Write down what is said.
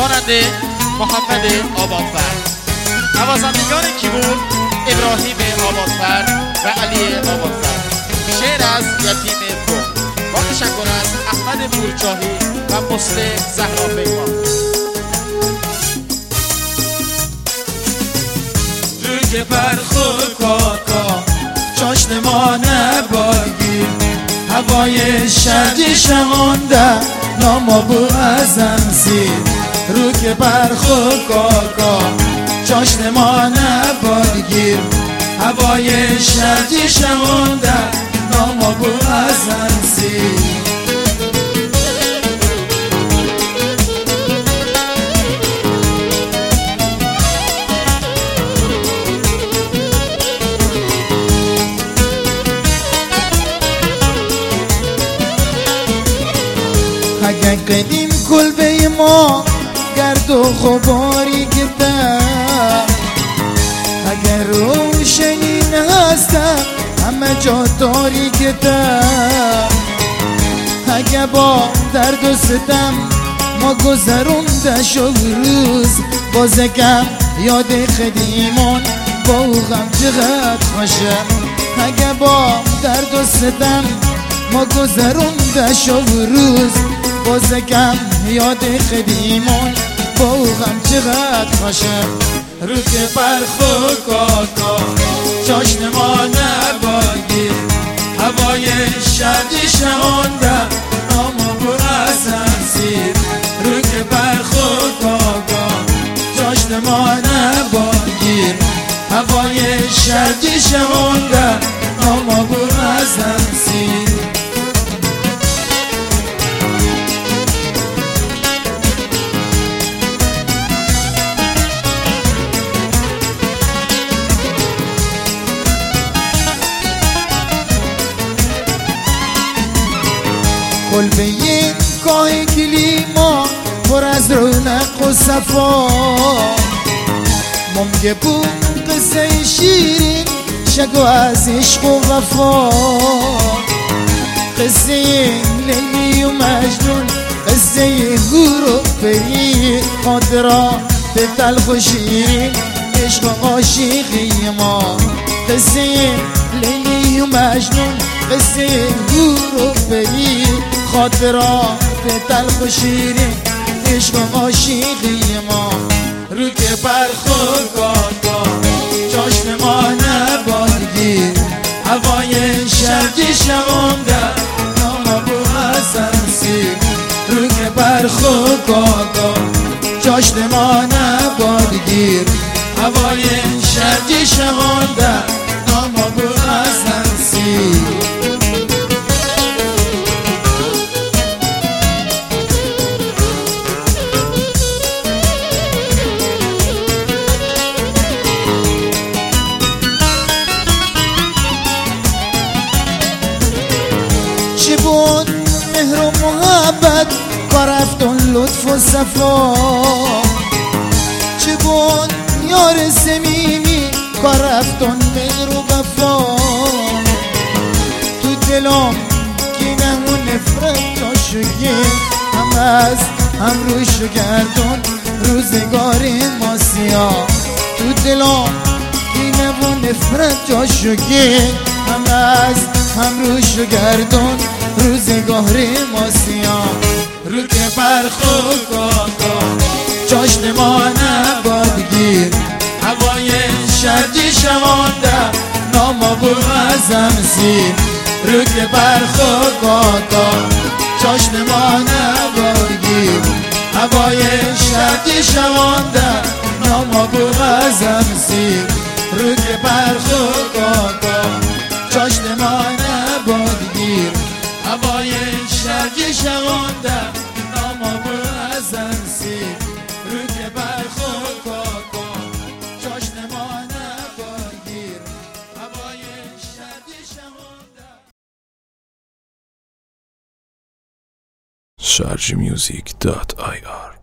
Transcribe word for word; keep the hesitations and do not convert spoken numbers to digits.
خواننده محمد آبادفر، نوازندگان کیبورد ابراهیم آبادفر و علی آبادفر، شعر از یتیم پور، با تشکر از احمد پورچاهی و مسته زهراپیما. روی برخو کاکا چاشت ما نباگی، هوای شرجی شمانده ناما بو ازم زید. رو که برخو کاکا چاشت ما نباگی، هوای شرجی شمانده ناما بو ازم زید. اگر قدیم کلبه ما گرد و غباری گده، اگر روشنی نهسته همه جا داری گده، اگر با درد و ستم ما گذرونده شو روز، بازگم یاد قدیمان با او غم چقدر خوشه. اگر با درد و ستم ما گذرونده شو روز، بازگم یاد قدیمان با او غم چقدر خوشه. رو که برخو کاکا چاشت ما نباگی، هوای شرجی شمانده ناما بو ازم زید. رو که برخو کاکا چاشت ما نباگی، هوای شرجی شمانده ناما بو ازم زید. کلبه این گاه کلیما پر از رونق و صفا، ممگه بود قصه شیرین شگو از عشق و وفا. قصه لیلی و مجنون، قصه هور و پری، خاطرات تلخ و شیرین عشق و عاشقی ما. قصه لیلی و مجنون، قصه هور و پری، خاطرات تلخ و شیرین عشق و عاشقی ما. رو که برخو کاکا چاشت ما نباگی، هوای شرجی شمانده ناما بو ازم زید. رو که برخو کاکا چاشت ما نباگی، هوای شرجی شمانده ناما بو ازم زید. چی بود مهر و محبت کار رفتون لطف و صفا، چی بود یار سمیمی کار رفتون مهر و وفا. تو دلم گینه و نفرت تا شگی، هم از هم روش گردون روزگار ما سیاه. تو دلم گینه و نفرت تا شگی، هم از هم روش گردون روزگار ما سیاه. رو که برخو کاکا چاشت ما نبادگیر، هوای شرجی شمانده ناما بو ازم زید. رو که برخو کاکا چاشت ما نبادگیر، هوای شرجی شمانده ناما بو ازم زید. رو که برخو کاکا چاشت ما نبادگیر، هوای شرجی شمانده ناما بو ازم زید. رو که برخو کاکا چاشت ما نبادگیر، هوای شرجی شمانده. شارژ میوزیک دات آی آر